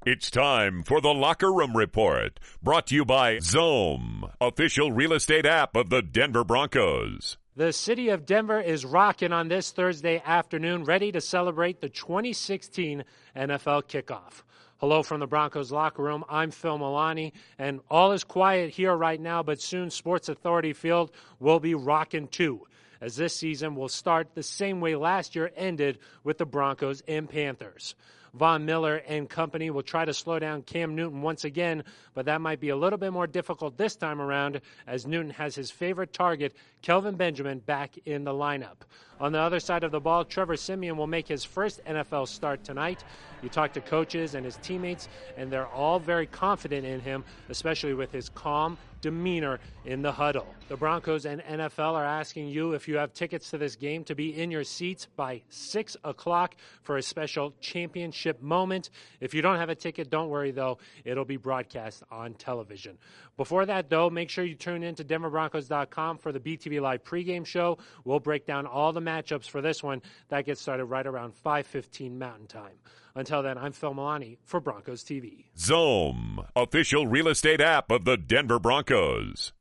It's time for the Locker Room Report, brought to you by Xome, official real estate app of the Denver Broncos. The city of Denver is rocking on this Thursday afternoon, ready to celebrate the 2016 NFL kickoff. Hello from the Broncos locker room. I'm Phil Milani, and all is quiet here right now, but soon Sports Authority Field will be rocking too, as this season will start the same way last year ended with the Broncos and Panthers. Von Miller and company will try to slow down Cam Newton once again, but that might be a little bit more difficult this time around as Newton has his favorite target, Kelvin Benjamin, back in the lineup. On the other side of the ball, Trevor Siemian will make his first NFL start tonight. You talk to coaches and his teammates, and they're all very confident in him, especially with his calm demeanor in the huddle. The Broncos and NFL are asking you if you have tickets to this game to be in your seats by 6 o'clock for a special championship moment. If you don't have a ticket, don't worry, though. It'll be broadcast on television. Before that, though, make sure you tune in to DenverBroncos.com for the BTV Live pregame show. We'll break down all the matchups for this one. That gets started right around 5:15 Mountain Time. Until then, I'm Phil Milani for Broncos TV. Xome, official real estate app of the Denver Broncos.